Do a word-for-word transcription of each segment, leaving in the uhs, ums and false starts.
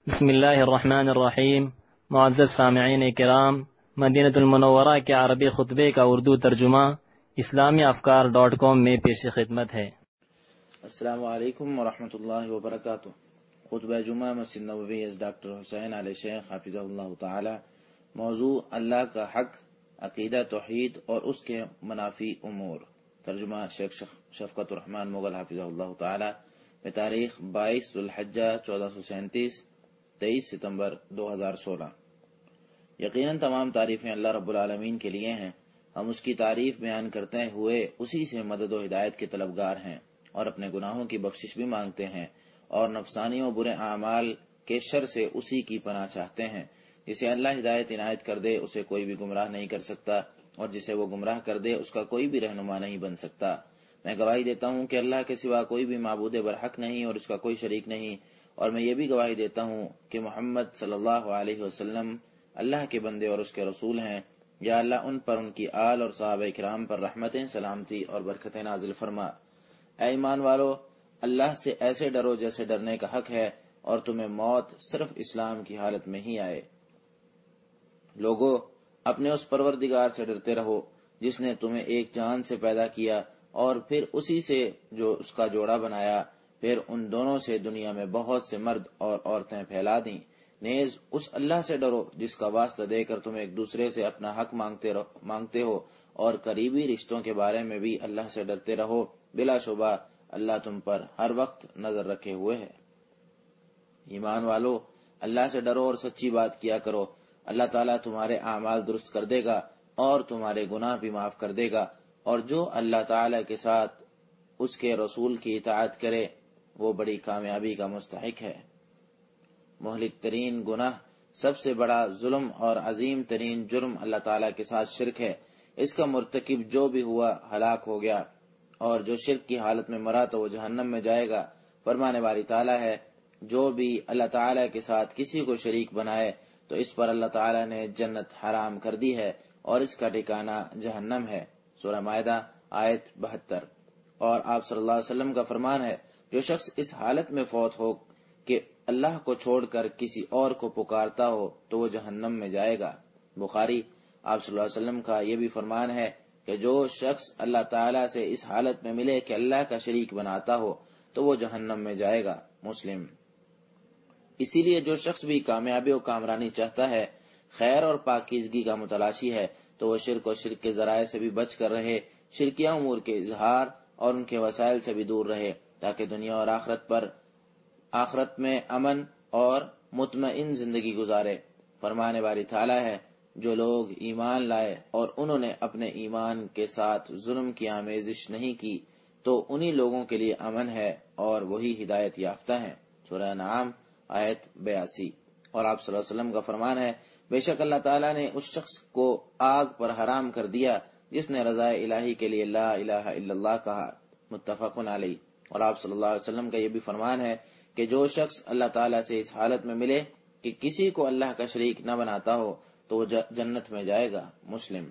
بسم اللہ الرحمن الرحیم۔ معزز سامعین کرام، مدینہ المنورہ کے عربی خطبے کا اردو ترجمہ اسلامی افکار ڈاٹ کام میں پیش خدمت ہے۔ السلام علیکم ورحمۃ اللہ وبرکاتہ۔ خطبہ جمعہ مسجد نبوی از ڈاکٹر حسین علی شیخ حافظہ اللہ تعالی۔ موضوع اللہ کا حق، عقیدہ توحید اور اس کے منافی امور۔ ترجمہ شیخ شفقت الرحمن مغل حافظہ اللہ تعالی۔ بتاریخ بائیس ذوالحجہ چودہ سو سینتیس، تیئیس ستمبر دو ہزار سولہ۔ یقیناً تمام تعریفیں اللہ رب العالمین کے لیے ہیں۔ ہم اس کی تعریف بیان کرتے ہوئے اسی سے مدد و ہدایت کے طلبگار ہیں اور اپنے گناہوں کی بخشش بھی مانگتے ہیں اور نفسانی و برے اعمال کے شر سے اسی کی پناہ چاہتے ہیں۔ جسے اللہ ہدایت عنایت کر دے اسے کوئی بھی گمراہ نہیں کر سکتا، اور جسے وہ گمراہ کر دے اس کا کوئی بھی رہنما نہیں بن سکتا۔ میں گواہی دیتا ہوں کہ اللہ کے سوا کوئی بھی معبود برحق نہیں اور اس کا کوئی شریک نہیں، اور میں یہ بھی گواہی دیتا ہوں کہ محمد صلی اللہ علیہ وسلم اللہ کے بندے اور اس کے رسول ہیں۔ یا اللہ ان پر، ان کی آل اور صحابہ کرام پر رحمتیں، سلامتی اور برکتیں نازل فرما۔ اے ایمان والو، اللہ سے ایسے ڈرو جیسے ڈرنے کا حق ہے، اور تمہیں موت صرف اسلام کی حالت میں ہی آئے۔ لوگو، اپنے اس پروردگار سے ڈرتے رہو جس نے تمہیں ایک جان سے پیدا کیا اور پھر اسی سے جو اس کا جوڑا بنایا، پھر ان دونوں سے دنیا میں بہت سے مرد اور عورتیں پھیلا دیں۔ نیز اس اللہ سے ڈرو جس کا واسطہ دے کر تم ایک دوسرے سے اپنا حق مانگتے مانگتے ہو، اور قریبی رشتوں کے بارے میں بھی اللہ سے ڈرتے رہو۔ بلا شبہ اللہ تم پر ہر وقت نظر رکھے ہوئے ہے۔ ایمان والو، اللہ سے ڈرو اور سچی بات کیا کرو۔ اللہ تعالیٰ تمہارے اعمال درست کر دے گا اور تمہارے گناہ بھی معاف کر دے گا، اور جو اللہ تعالیٰ کے ساتھ اس کے رسول کی اطاعت کرے وہ بڑی کامیابی کا مستحق ہے۔ مہلک ترین گناہ، سب سے بڑا ظلم اور عظیم ترین جرم اللہ تعالیٰ کے ساتھ شرک ہے۔ اس کا مرتکب جو بھی ہوا ہلاک ہو گیا، اور جو شرک کی حالت میں مرا تو وہ جہنم میں جائے گا۔ فرمانے والی تعالیٰ ہے، جو بھی اللہ تعالیٰ کے ساتھ کسی کو شریک بنائے تو اس پر اللہ تعالیٰ نے جنت حرام کر دی ہے اور اس کا ٹھکانہ جہنم ہے۔ سورہ مائدہ آیت بہتر۔ اور آپ صلی اللہ علیہ وسلم کا فرمان ہے، جو شخص اس حالت میں فوت ہو کہ اللہ کو چھوڑ کر کسی اور کو پکارتا ہو تو وہ جہنم میں جائے گا۔ بخاری۔ آپ صلی اللہ علیہ وسلم کا یہ بھی فرمان ہے کہ جو شخص اللہ تعالیٰ سے اس حالت میں ملے کہ اللہ کا شریک بناتا ہو تو وہ جہنم میں جائے گا۔ مسلم۔ اسی لیے جو شخص بھی کامیابی و کامرانی چاہتا ہے، خیر اور پاکیزگی کا متلاشی ہے، تو وہ شرک و شرک کے ذرائع سے بھی بچ کر رہے، شرکیہ امور کے اظہار اور ان کے وسائل سے بھی دور رہے، تاکہ دنیا اور آخرت پر آخرت میں امن اور مطمئن زندگی گزارے۔ فرمانے والی تعالیٰ ہے، جو لوگ ایمان لائے اور انہوں نے اپنے ایمان کے ساتھ ظلم کی آمیزش نہیں کی تو انہی لوگوں کے لیے امن ہے اور وہی ہدایت یافتہ ہیں۔ سورہ انعام آیت بیاسی۔ اور آپ صلی اللہ علیہ وسلم کا فرمان ہے، بے شک اللہ تعالیٰ نے اس شخص کو آگ پر حرام کر دیا جس نے رضائے الہی کے لیے لا الہ الا اللہ کہا۔ متفق علیہ۔ اور آپ صلی اللہ علیہ وسلم کا یہ بھی فرمان ہے کہ جو شخص اللہ تعالیٰ سے اس حالت میں ملے کہ کسی کو اللہ کا شریک نہ بناتا ہو تو وہ جنت میں جائے گا۔ مسلم۔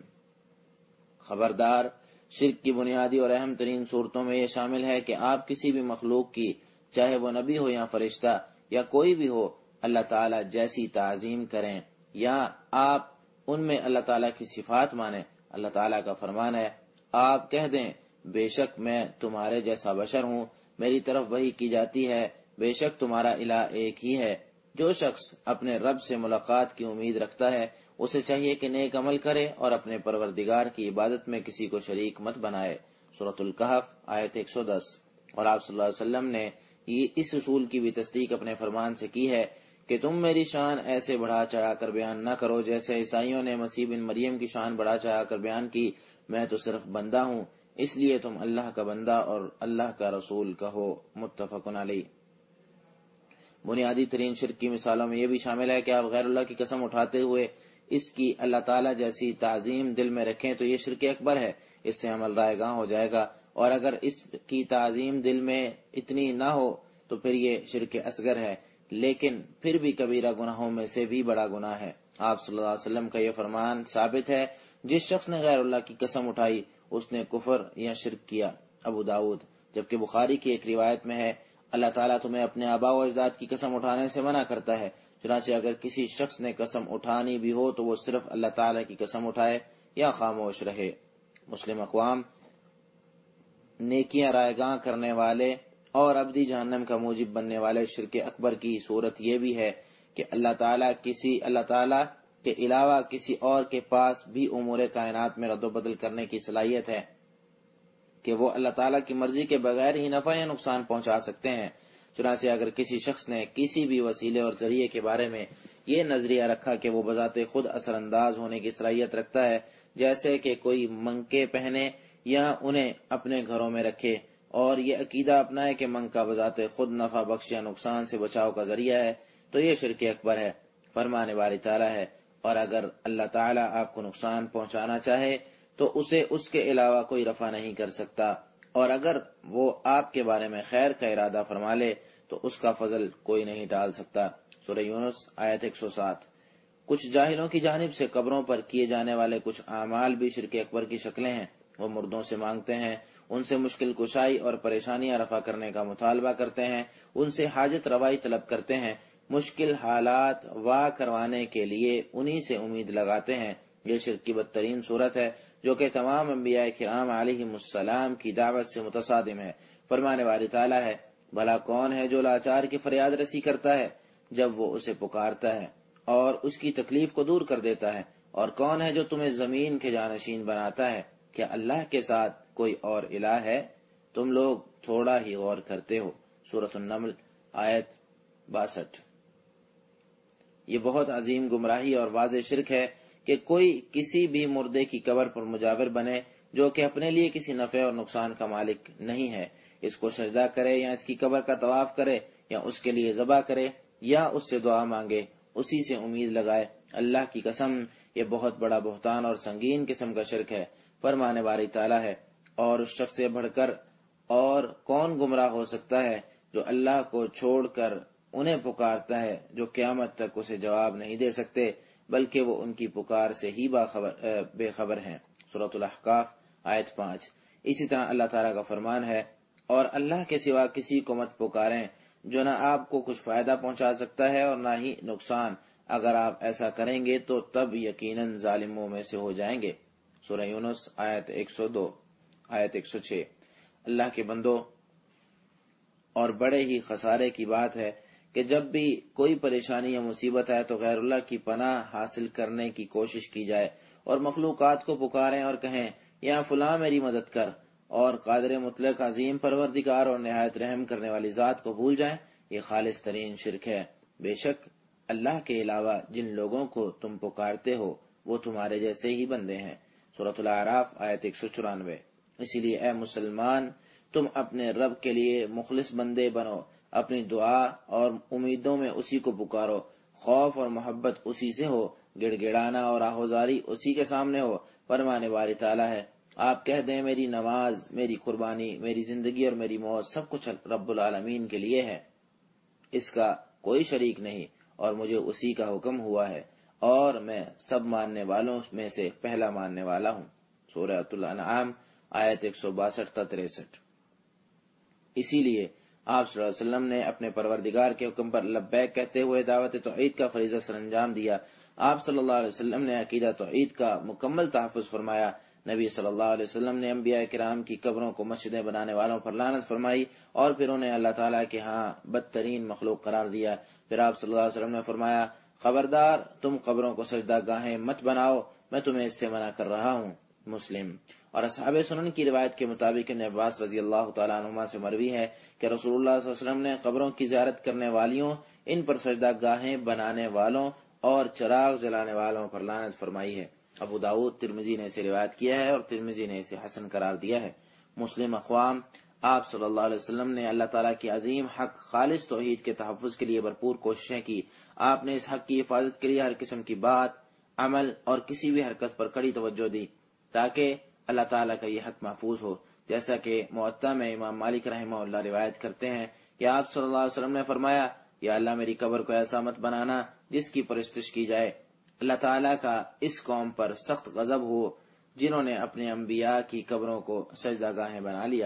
خبردار، شرک کی بنیادی اور اہم ترین صورتوں میں یہ شامل ہے کہ آپ کسی بھی مخلوق کی، چاہے وہ نبی ہو یا فرشتہ یا کوئی بھی ہو، اللہ تعالیٰ جیسی تعظیم کریں، یا آپ ان میں اللہ تعالیٰ کی صفات مانیں۔ اللہ تعالیٰ کا فرمان ہے، آپ کہہ دیں، بے شک میں تمہارے جیسا بشر ہوں، میری طرف وحی کی جاتی ہے، بے شک تمہارا الہ ایک ہی ہے۔ جو شخص اپنے رب سے ملاقات کی امید رکھتا ہے اسے چاہیے کہ نیک عمل کرے اور اپنے پروردگار کی عبادت میں کسی کو شریک مت بنائے۔ سورۃ الکہف آیت ایک سو دس۔ اور آپ صلی اللہ علیہ وسلم نے یہ اس اصول کی بھی تصدیق اپنے فرمان سے کی ہے کہ تم میری شان ایسے بڑھا چڑھا کر بیان نہ کرو جیسے عیسائیوں نے مسیح بن مریم کی شان بڑھا چڑھا کر بیان کی۔ میں تو صرف بندہ ہوں، اس لیے تم اللہ کا بندہ اور اللہ کا رسول کہو۔ متفق علیہ۔ بنیادی ترین شرک کی مثالوں میں یہ بھی شامل ہے کہ آپ غیر اللہ کی قسم اٹھاتے ہوئے اس کی اللہ تعالیٰ جیسی تعظیم دل میں رکھیں تو یہ شرک اکبر ہے، اس سے عمل رائے گاں ہو جائے گا، اور اگر اس کی تعظیم دل میں اتنی نہ ہو تو پھر یہ شرک اصغر ہے، لیکن پھر بھی کبیرہ گناہوں میں سے بھی بڑا گناہ ہے۔ آپ صلی اللہ علیہ وسلم کا یہ فرمان ثابت ہے، جس شخص نے غیر اللہ کی قسم اٹھائی اس نے کفر یا شرک کیا۔ ابو داؤد۔ جبکہ بخاری کی ایک روایت میں ہے، اللہ تعالیٰ تمہیں اپنے آباء و اجداد کی قسم اٹھانے سے منع کرتا ہے، چنانچہ اگر کسی شخص نے قسم اٹھانی بھی ہو تو وہ صرف اللہ تعالیٰ کی قسم اٹھائے یا خاموش رہے۔ مسلم اقوام نیکیاں رائے گاں کرنے والے اور ابدی جہنم کا موجب بننے والے شرک اکبر کی صورت یہ بھی ہے کہ اللہ تعالیٰ کسی اللہ تعالیٰ کے علاوہ کسی اور کے پاس بھی امور کائنات میں رد و بدل کرنے کی صلاحیت ہے کہ وہ اللہ تعالیٰ کی مرضی کے بغیر ہی نفع یا نقصان پہنچا سکتے ہیں۔ چنانچہ اگر کسی شخص نے کسی بھی وسیلے اور ذریعے کے بارے میں یہ نظریہ رکھا کہ وہ بذات خود اثر انداز ہونے کی صلاحیت رکھتا ہے، جیسے کہ کوئی منکے پہنے یا انہیں اپنے گھروں میں رکھے، اور یہ عقیدہ اپنائے کہ منکا بذات خود نفع بخش یا نقصان سے بچاؤ کا ذریعہ ہے، تو یہ شرک اکبر ہے۔ فرمانے والی تعالیٰ ہے، اور اگر اللہ تعالیٰ آپ کو نقصان پہنچانا چاہے تو اسے اس کے علاوہ کوئی رفع نہیں کر سکتا، اور اگر وہ آپ کے بارے میں خیر کا ارادہ فرما لے تو اس کا فضل کوئی نہیں ٹال سکتا۔ سورہ یونس آیت ایک سو سات۔ کچھ جاہلوں کی جانب سے قبروں پر کیے جانے والے کچھ اعمال بھی شرک اکبر کی شکلیں ہیں۔ وہ مردوں سے مانگتے ہیں، ان سے مشکل کشائی اور پریشانیاں رفع کرنے کا مطالبہ کرتے ہیں، ان سے حاجت روائی طلب کرتے ہیں، مشکل حالات وا کروانے کے لیے انہی سے امید لگاتے ہیں۔ یہ شرک کی بدترین صورت ہے جو کہ تمام انبیاء کرام علیہم السلام کی دعوت سے متصادم ہے۔ فرمانے والی تعالیٰ ہے، بھلا کون ہے جو لاچار کی فریاد رسی کرتا ہے جب وہ اسے پکارتا ہے اور اس کی تکلیف کو دور کر دیتا ہے؟ اور کون ہے جو تمہیں زمین کے جانشین بناتا ہے؟ کیا اللہ کے ساتھ کوئی اور الہ ہے؟ تم لوگ تھوڑا ہی غور کرتے ہو۔ سورۃ النمل آیت باسٹھ۔ یہ بہت عظیم گمراہی اور واضح شرک ہے کہ کوئی کسی بھی مردے کی قبر پر مجاور بنے جو کہ اپنے لیے کسی نفع اور نقصان کا مالک نہیں ہے، اس کو سجدہ کرے یا اس کی قبر کا طواف کرے یا اس کے لیے ذبح کرے یا اس سے دعا مانگے، اسی سے امید لگائے۔ اللہ کی قسم، یہ بہت بڑا بہتان اور سنگین قسم کا شرک ہے۔ فرمانے والی تعالیٰ ہے، اور اس شخص سے بڑھ کر اور کون گمراہ ہو سکتا ہے جو اللہ کو چھوڑ کر انہیں پکارتا ہے جو قیامت تک اسے جواب نہیں دے سکتے بلکہ وہ ان کی پکار سے ہی بے خبر ہیں۔ سورۃ الاحقاف آیت پانچ۔ اسی طرح اللہ تعالیٰ کا فرمان ہے، اور اللہ کے سوا کسی کو مت پکاریں جو نہ آپ کو کچھ فائدہ پہنچا سکتا ہے اور نہ ہی نقصان، اگر آپ ایسا کریں گے تو تب یقیناً ظالموں میں سے ہو جائیں گے۔ سورہ یونس آیت ایک سو دو، آیت ایک سو چھ۔ اللہ کے بندو، اور بڑے ہی خسارے کی بات ہے کہ جب بھی کوئی پریشانی یا مصیبت آئے تو غیر اللہ کی پناہ حاصل کرنے کی کوشش کی جائے اور مخلوقات کو پکاریں اور کہیں یا فلاں میری مدد کر، اور قادر مطلق عظیم پروردگار اور نہایت رحم کرنے والی ذات کو بھول جائیں۔ یہ خالص ترین شرک ہے۔ بے شک اللہ کے علاوہ جن لوگوں کو تم پکارتے ہو وہ تمہارے جیسے ہی بندے ہیں۔ سورۃ الاعراف آیت ایک سو چورانوے۔ اسی لیے اے مسلمان، تم اپنے رب کے لیے مخلص بندے بنو، اپنی دعا اور امیدوں میں اسی کو پکارو، خوف اور محبت اسی سے ہو، گڑ گڑانا اور آہوزاری اسی کے سامنے ہو۔ فرمانے والی تعالیٰ ہے، آپ کہہ دیں میری نماز، میری قربانی، میری زندگی اور میری موت سب کچھ رب العالمین کے لیے ہے، اس کا کوئی شریک نہیں، اور مجھے اسی کا حکم ہوا ہے، اور میں سب ماننے والوں میں سے پہلا ماننے والا ہوں۔ سورۃ الانعام آیت ایک سو باسٹھ تا تریسٹھ۔ اسی لیے آپ صلی اللہ علیہ وسلم نے اپنے پروردگار کے حکم پر لبیک کہتے ہوئے دعوت توحید کا فریضہ سر انجام دیا۔ آپ صلی اللہ علیہ وسلم نے عقیدہ توحید کا مکمل تحفظ فرمایا۔ نبی صلی اللہ علیہ وسلم نے انبیاء کرام کی قبروں کو مسجدیں بنانے والوں پر لعنت فرمائی اور پھر انہیں اللہ تعالیٰ کے ہاں بدترین مخلوق قرار دیا۔ پھر آپ صلی اللہ علیہ وسلم نے فرمایا، خبردار تم قبروں کو سجدہ گاہیں مت بناؤ، میں تمہیں اس سے منع کر رہا ہوں۔ مسلم اور اصحاب سنن کی روایت کے مطابق ابن عباس رضی اللہ تعالیٰ عنہما سے مروی ہے کہ رسول اللہ صلی اللہ علیہ وسلم نے قبروں کی زیارت کرنے والیوں، ان پر سجدہ گاہیں بنانے والوں اور چراغ جلانے والوں پر لعنت فرمائی ہے۔ ابو داؤد، ترمذی نے اسے روایت کیا ہے اور ترمذی نے اسے حسن قرار دیا ہے۔ مسلم اقوام، آپ صلی اللہ علیہ وسلم نے اللہ تعالیٰ کی عظیم حق خالص توحید کے تحفظ کے لیے بھرپور کوششیں کی۔ آپ نے اس حق کی حفاظت کے لیے ہر قسم کی بات، عمل اور کسی بھی حرکت پر کڑی توجہ دی تاکہ اللہ تعالیٰ کا یہ حق محفوظ ہو، جیسا کہ موطا میں امام مالک رحمہ اللہ روایت کرتے ہیں کہ آپ صلی اللہ علیہ وسلم نے فرمایا، یا اللہ میری قبر کو ایسا مت بنانا جس کی پرستش کی جائے۔ اللہ تعالیٰ کا اس قوم پر سخت غضب ہو جنہوں نے اپنے انبیاء کی قبروں کو سجدہ گاہیں بنا لیا۔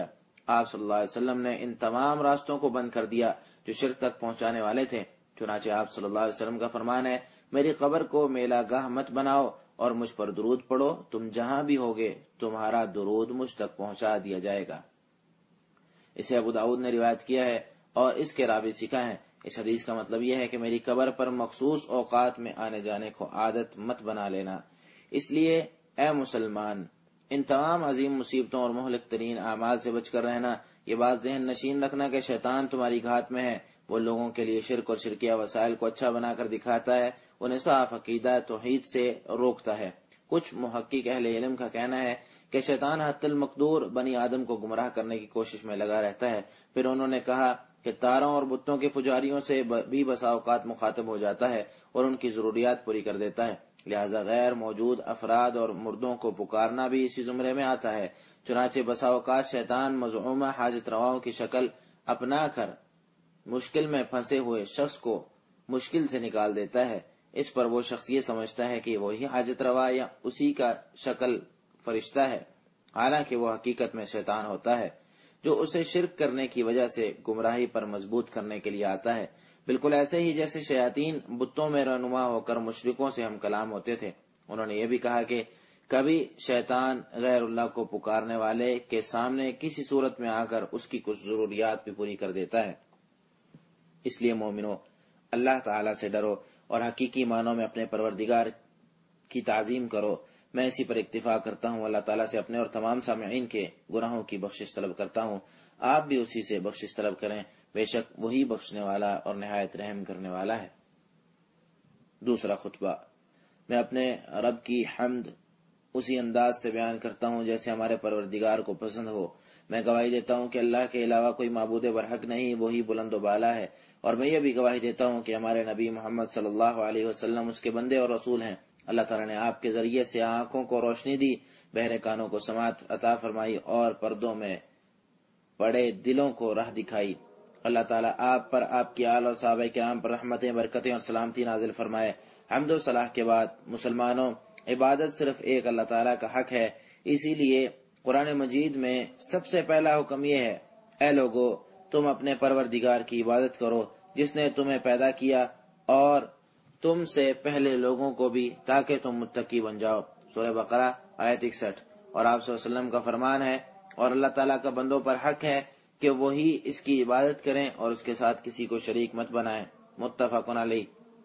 آپ صلی اللہ علیہ وسلم نے ان تمام راستوں کو بند کر دیا جو شرک تک پہنچانے والے تھے۔ چنانچہ آپ صلی اللہ علیہ وسلم کا فرمان ہے، میری قبر کو میلہ گاہ مت بناؤ اور مجھ پر درود پڑھو، تم جہاں بھی ہوگے تمہارا درود مجھ تک پہنچا دیا جائے گا۔ اسے ابو داؤد نے روایت کیا ہے اور اس کے راوی سکھا ہیں۔ اس حدیث کا مطلب یہ ہے کہ میری قبر پر مخصوص اوقات میں آنے جانے کو عادت مت بنا لینا۔ اس لیے اے مسلمان، ان تمام عظیم مصیبتوں اور مہلک ترین اعمال سے بچ کر رہنا۔ یہ بات ذہن نشین رکھنا کہ شیطان تمہاری گھات میں ہے، وہ لوگوں کے لیے شرک اور شرکیہ وسائل کو اچھا بنا کر دکھاتا ہے، انہیں صاف عقیدہ توحید سے روکتا ہے۔ کچھ محقق اہل علم کا کہنا ہے کہ شیطان حتی المقدور بنی آدم کو گمراہ کرنے کی کوشش میں لگا رہتا ہے۔ پھر انہوں نے کہا کہ تاروں اور بتوں کے پجاریوں سے بھی بسا اوقات مخاطب ہو جاتا ہے اور ان کی ضروریات پوری کر دیتا ہے، لہذا غیر موجود افراد اور مردوں کو پکارنا بھی اسی زمرے میں آتا ہے۔ چنانچہ بسا اوقات شیطان مزعومہ حاجت رواؤں کی شکل اپنا کر مشکل میں پھنسے ہوئے شخص کو مشکل سے نکال دیتا ہے۔ اس پر وہ شخص یہ سمجھتا ہے کہ وہی حاجت روا یا اسی کا شکل فرشتہ ہے، حالانکہ وہ حقیقت میں شیطان ہوتا ہے جو اسے شرک کرنے کی وجہ سے گمراہی پر مضبوط کرنے کے لیے آتا ہے، بالکل ایسے ہی جیسے شیاطین بتوں میں رہنما ہو کر مشرکوں سے ہم کلام ہوتے تھے۔ انہوں نے یہ بھی کہا کہ کبھی شیطان غیر اللہ کو پکارنے والے کے سامنے کسی صورت میں آ کر اس کی کچھ ضروریات بھی پوری کر دیتا ہے۔ اس لیے مومنو، اللہ تعالیٰ سے ڈرو اور حقیقی معنوں میں اپنے پروردگار کی تعظیم کرو۔ میں اسی پر اکتفا کرتا ہوں، اللہ تعالیٰ سے اپنے اور تمام سامعین کے گناہوں کی بخشش طلب کرتا ہوں، آپ بھی اسی سے بخشش طلب کریں، بے شک وہی بخشنے والا اور نہایت رحم کرنے والا ہے۔ دوسرا خطبہ، میں اپنے رب کی حمد اسی انداز سے بیان کرتا ہوں جیسے ہمارے پروردگار کو پسند ہو۔ میں گواہی دیتا ہوں کہ اللہ کے علاوہ کوئی معبود برحق نہیں، وہی بلند و بالا ہے، اور میں یہ بھی گواہی دیتا ہوں کہ ہمارے نبی محمد صلی اللہ علیہ وسلم اس کے بندے اور رسول ہیں۔ اللہ تعالیٰ نے آپ کے ذریعے سے آنکھوں کو روشنی دی، بہرے کانوں کو سماعت عطا فرمائی اور پردوں میں پڑے دلوں کو راہ دکھائی۔ اللہ تعالیٰ آپ پر، آپ کی آل اور صحابہ کرام پر رحمتیں، برکتیں اور سلامتی نازل فرمائے۔ حمد و صلاح کے بعد مسلمانوں، عبادت صرف ایک اللہ تعالیٰ کا حق ہے، اسی لیے قرآن مجید میں سب سے پہلا حکم یہ ہے، اے لوگو تم اپنے پروردگار کی عبادت کرو جس نے تمہیں پیدا کیا اور تم سے پہلے لوگوں کو بھی، تاکہ تم متقی بن جاؤ۔ سورہ بقرہ آیت اکسٹھ۔ اور آپ صلی اللہ علیہ وسلم کا فرمان ہے، اور اللہ تعالیٰ کا بندوں پر حق ہے کہ وہی اس کی عبادت کریں اور اس کے ساتھ کسی کو شریک مت بنائیں۔ متفق علیہ۔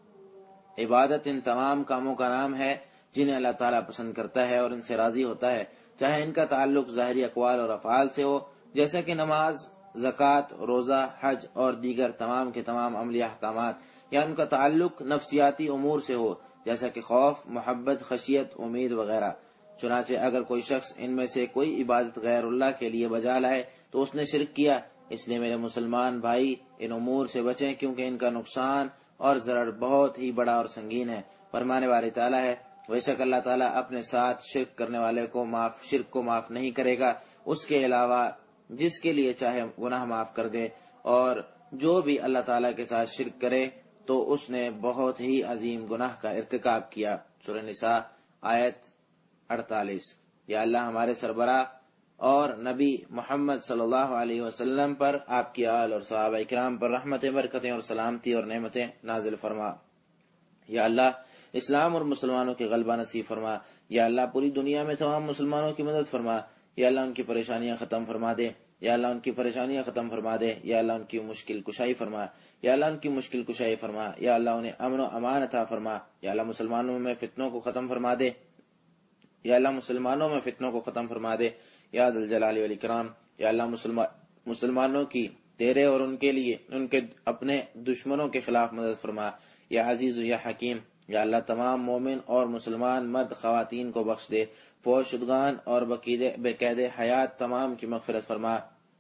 عبادت ان تمام کاموں کا نام ہے جنہیں اللہ تعالیٰ پسند کرتا ہے اور ان سے راضی ہوتا ہے، چاہے ان کا تعلق ظاہری اقوال اور افعال سے ہو، جیسا کہ نماز، زکوٰۃ، روزہ، حج اور دیگر تمام کے تمام عملی احکامات، یا ان کا تعلق نفسیاتی امور سے ہو، جیسا کہ خوف، محبت، خشیت، امید وغیرہ۔ چنانچہ اگر کوئی شخص ان میں سے کوئی عبادت غیر اللہ کے لیے بجا لائے تو اس نے شرک کیا۔ اس لیے میرے مسلمان بھائی ان امور سے بچیں، کیونکہ ان کا نقصان اور ضرر بہت ہی بڑا اور سنگین ہے۔ فرمانے والی تعالیٰ ہے، بے شک اللہ تعالیٰ اپنے ساتھ شرک کرنے والے کو معاف شرک کو معاف نہیں کرے گا، اس کے علاوہ جس کے لیے چاہے گناہ معاف کر دے، اور جو بھی اللہ تعالیٰ کے ساتھ شرک کرے تو اس نے بہت ہی عظیم گناہ کا ارتکاب کیا۔ سورہ نساء آیت اڑتالیس۔ یا اللہ ہمارے سربراہ اور نبی محمد صلی اللہ علیہ وسلم پر، آپ کی آل اور صحابہ کرام پر رحمتیں، برکتیں اور سلامتی اور نعمتیں نازل فرما۔ یا اللہ اسلام اور مسلمانوں کے غلبہ نصیب فرما۔ یا اللہ پوری دنیا میں تمام مسلمانوں کی مدد فرما۔ یا اللہ ان کی پریشانیاں ختم فرما دے۔ یا اللہ ان کی پریشانیاں ختم فرما دے۔ یا اللہ ان کی مشکل کشائی فرما۔ یا اللہ ان کی مشکل کشائی فرما۔ یا اللہ انہیں امن و امان عطا فرما۔ یا اللہ مسلمانوں میں فتنوں کو ختم فرما دے۔ یا اللہ مسلمانوں میں فتنوں کو ختم فرما دے یا ذی الجلال والاکرام۔ یا اللہ مسلمانوں کی تیرے اور ان کے لیے ان کے اپنے دشمنوں کے خلاف مدد فرما یا عزیز یا حکیم۔ یا اللہ تمام مومن اور مسلمان مرد خواتین کو بخش دے، فوت شدگان اور بے قید حیات تمام کی مغفرت فرما۔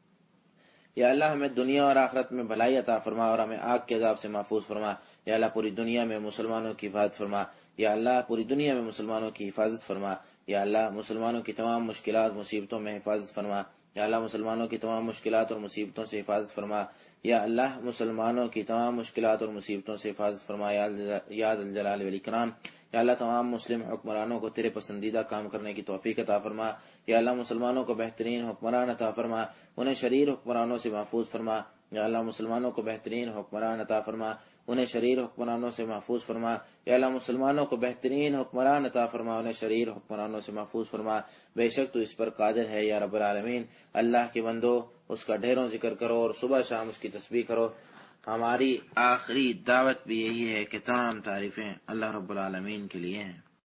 یا اللہ ہمیں دنیا اور آخرت میں بھلائی عطا فرما اور ہمیں آگ کے عذاب سے محفوظ فرما۔ یا اللہ پوری دنیا میں مسلمانوں کی حفاظت فرما۔ یا اللہ پوری دنیا میں مسلمانوں کی حفاظت فرما۔ یا اللہ مسلمانوں کی تمام مشکلات مصیبتوں میں حفاظت فرما۔ یا اللہ مسلمانوں کی تمام مشکلات اور مصیبتوں سے حفاظت فرما۔ یا اللہ مسلمانوں کی تمام مشکلات اور مصیبتوں سے حفاظت فرما یا ذی الجلال والاکرام۔ یا اللہ تمام مسلم حکمرانوں کو تیرے پسندیدہ کام کرنے کی توفیق عطا فرما، یا اللہ مسلمانوں کو بہترین حکمران عطا فرما، انہیں شریر حکمرانوں سے محفوظ فرما، یا اللہ مسلمانوں کو بہترین حکمران عطا فرما، انہیں شریر حکمرانوں سے محفوظ فرما، یا اللہ مسلمانوں کو بہترین حکمران عطا فرما، انہیں شریر حکمرانوں سے محفوظ فرما، بے شک تو اس پر قادر ہے یا رب العالمین۔ اللہ کے بندو اس کا ڈھیروں ذکر کرو اور صبح شام اس کی تسبیح کرو۔ ہماری آخری دعوت بھی یہی ہے کہ تمام تعریفیں اللہ رب العالمین کے لیے ہیں۔